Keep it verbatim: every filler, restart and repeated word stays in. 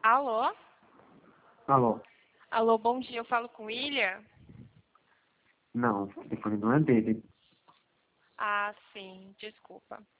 Alô? Alô? Alô, bom dia, eu falo com o William? Não, o telefone não é dele. Ah, sim, desculpa.